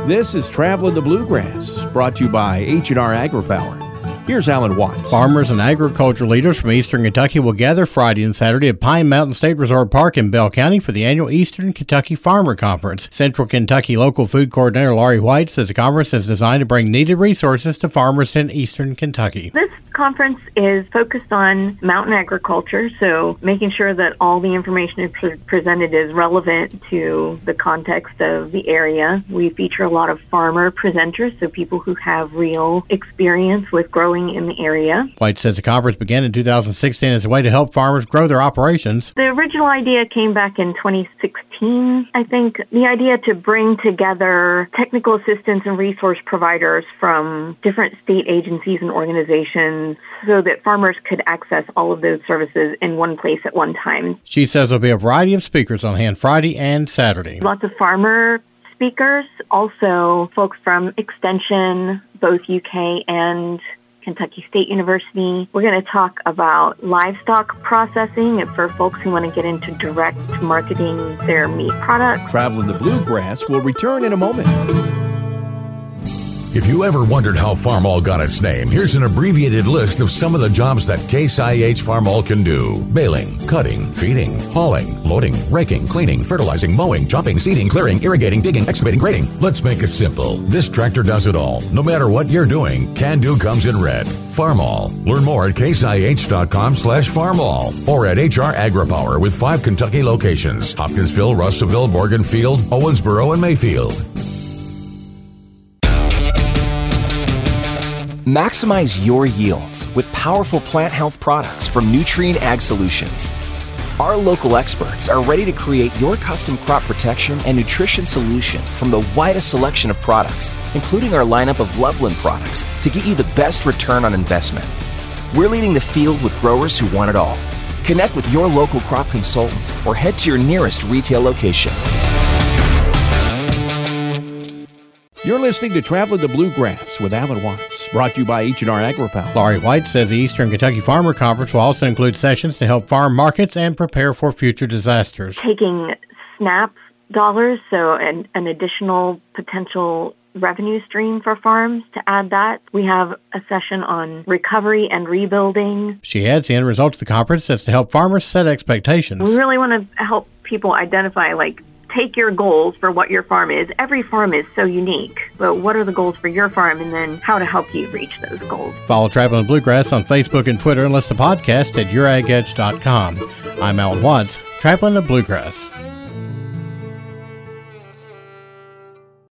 This is Traveling the Bluegrass, brought to you by H&R AgriPower. Here's Alan Watts. Farmers and agriculture leaders from Eastern Kentucky will gather Friday and Saturday at Pine Mountain State Resort Park in Bell County for the annual Eastern Kentucky Farmer Conference. Central Kentucky Local Food Coordinator Laurie White says the conference is designed to bring needed resources to farmers in Eastern Kentucky. This conference is focused on mountain agriculture, so making sure that all the information is presented is relevant to the context of the area. We feature a lot of farmer presenters, so people who have real experience with growing in the area. White says the conference began in 2016 as a way to help farmers grow their operations. The original idea came back in 2016, I think. The idea to bring together technical assistance and resource providers from different state agencies and organizations so that farmers could access all of those services in one place at one time. She says there'll be a variety of speakers on hand Friday and Saturday. Lots of farmer speakers, also folks from Extension, both UK and Kentucky State University. We're going to talk about livestock processing and for folks who want to get into direct marketing their meat products. Traveling the Bluegrass will return in a moment. If you ever wondered how Farmall got its name, here's an abbreviated list of some of the jobs that Case IH Farmall can do. Baling, cutting, feeding, hauling, loading, raking, cleaning, fertilizing, mowing, chopping, seeding, clearing, irrigating, digging, excavating, grading. Let's make it simple. This tractor does it all. No matter what you're doing, Can Do comes in red. Farmall. Learn more at caseih.com/farmall or at HR AgriPower with 5 Kentucky locations: Hopkinsville, Russellville, Morganfield, Owensboro, and Mayfield. Maximize your yields with powerful plant health products from Nutrien Ag Solutions. Our local experts are ready to create your custom crop protection and nutrition solution from the widest selection of products, including our lineup of Loveland products, to get you the best return on investment. We're leading the field with growers who want it all. Connect with your local crop consultant or head to your nearest retail location. You're listening to Traveling the Bluegrass with Alan Watts, brought to you by H&R AgriPower. Laurie White says the Eastern Kentucky Farmer Conference will also include sessions to help farm markets and prepare for future disasters. Taking SNAP dollars, so an additional potential revenue stream for farms to add that. We have a session on recovery and rebuilding. She adds the end result of the conference is to help farmers set expectations. We really want to help people identify, take your goals for what your farm is. Every farm is so unique, but what are the goals for your farm, and then how to help you reach those goals. Follow Traveling Bluegrass on Facebook and Twitter and listen to podcasts at youragedge.com. I'm Alan Watts, Traveling the Bluegrass.